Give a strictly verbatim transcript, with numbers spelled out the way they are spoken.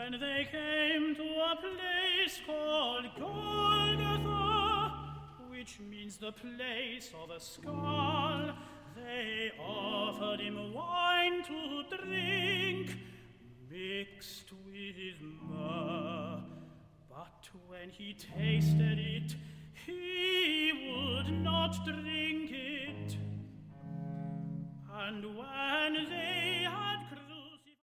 When they came to a place called Golgotha, which means the place of a skull, they offered him wine to drink, mixed with myrrh. But when he tasted it, he would not drink it. And when